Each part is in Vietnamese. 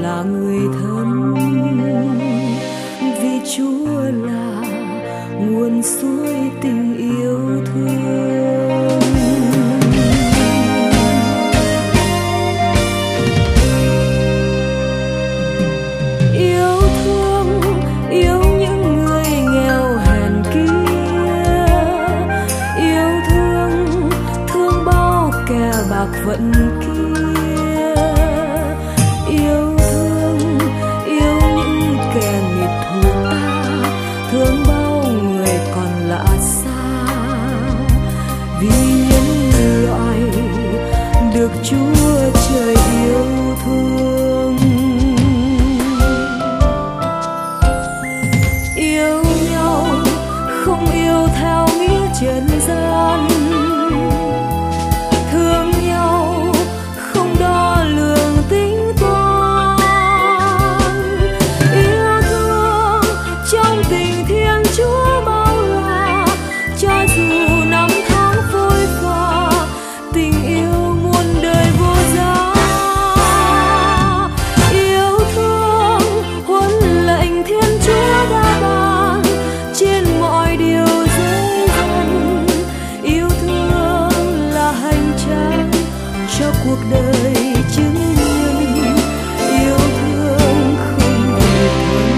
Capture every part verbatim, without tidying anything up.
là người thân, vì Chúa là nguồn suối tình yêu thương. Yêu thương, yêu những người nghèo hèn kia, yêu thương, thương bao kẻ bạc vận kia. Yêu thương, yêu những kẻ nghịch thù ta, thương bao người còn lạ xa. Vì nhân loại được Chúa trời yêu thương. Yêu nhau không yêu theo nghĩa trần gian, thương nhau không đo lường tính toán. Yêu thương trong tình Thiên Chúa bao la, cho dù năm tháng phôi pha, tình yêu muôn đời vô giá. Yêu thương huấn lệnh Thiên Chúa đã ban, trên mọi điều dối gian. Yêu thương là hành trang cho cuộc đời chứng nhân, yêu thương không người thân.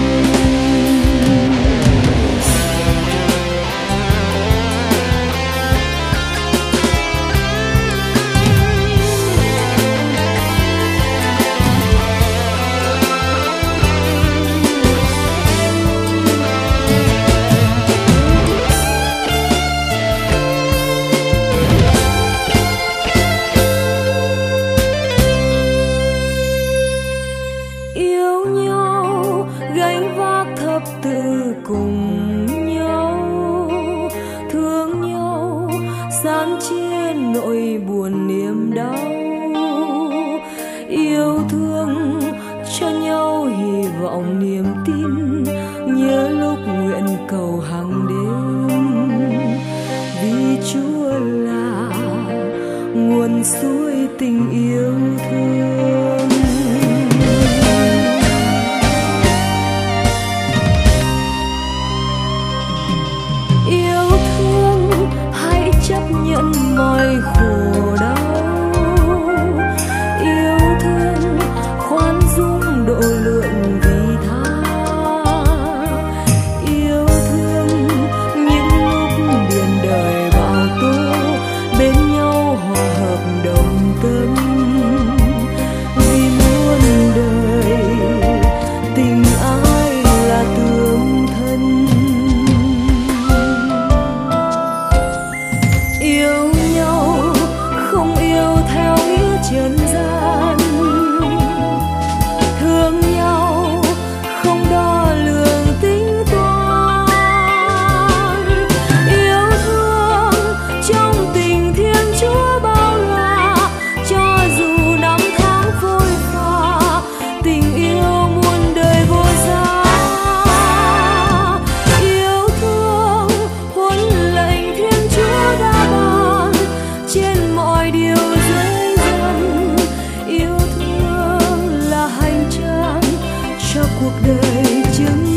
Yêu nhau gánh vác thập tự cùng nhau, thương nhau san chia nỗi buồn niềm đau. Yêu thương cho nhau hy vọng niềm tin, nhớ lúc nguyện cầu hàng đêm. Vì Chúa là nguồn suối tình yêu thương. Yêu thương hãy chấp nhận mọi khổ đau, yêu thương khoan dung độ lượng vì tha. Yêu thương những lúc biển đời bão tố, bên nhau hòa hợp đồng tâm. Vì muôn đời tình ai là tương thân. Yêu nhau không yêu theo nghĩa trần gian, thương nhau không đo lường tính toán. Yêu thương trong tình Thiên Chúa bao la, cho dù năm tháng phôi pha, tình yêu muôn đời vô giá. Yêu thương huấn lệnh Thiên Chúa đã ban, trên mọi điều dối gian. Yêu thương là hành trang cho cuộc đời chứng